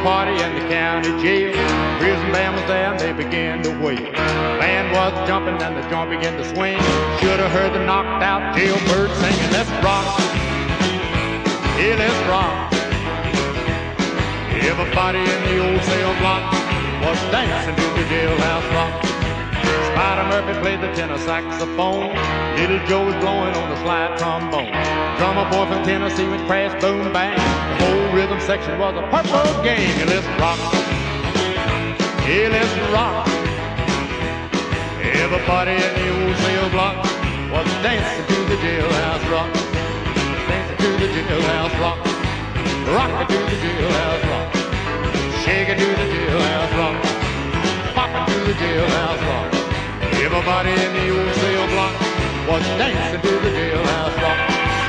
party in the county jail. Prison band was there and they began to wail. Band was jumping and the joint began to swing. Should have heard the knocked out jailbird singing, let's rock, yeah, let's rock. Everybody in the old cell block was dancing to the jailhouse rock. Spider Murphy played the tenor saxophone. Little Joe was blowing on the slide trombone. Drummer boy from Tennessee would crash, boom, bang. The whole rhythm section was a purple game. Yeah, let's rock, yeah, let's rock. Everybody in the old cell block was dancing to the jailhouse rock. Dancing to the jailhouse rock. Rockin' to the jailhouse rock. Shakin' to the jailhouse rock. Poppin' to the jailhouse rock. Everybody in the old cell block was dancing to the jailhouse rock.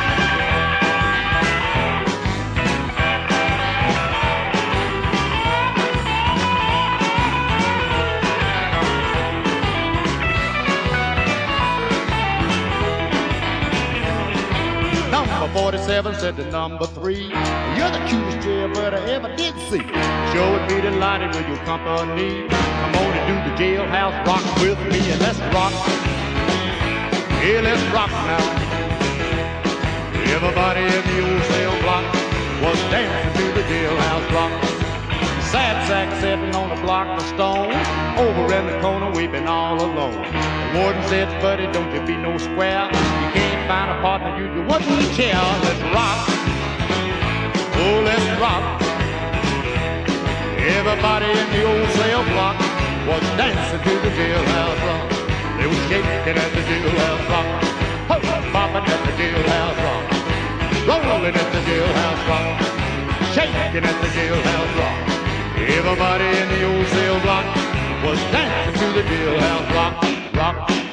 Number 47 said to number 3, you're the cutest jailbird I ever did see. Sure would be delighted with your company. Come on and do the jailhouse rock with me, and let's rock. Yeah, let's rock now. Everybody in the old cell block was dancing to the jailhouse rock. Sad sack sitting on a block of stone. Over in the corner weeping all alone. The warden said, buddy, don't you be no square. You can't find a partner, you wouldn't care. Let's rock. Oh, let's rock. Everybody in the old cell block was dancing to the jailhouse rock. They were shaking at the jailhouse rock. Bopping at the jailhouse rock. Rolling at the jailhouse rock. Shaking at the jailhouse rock. Everybody in the old cell block was dancing to the jailhouse rock. Rock.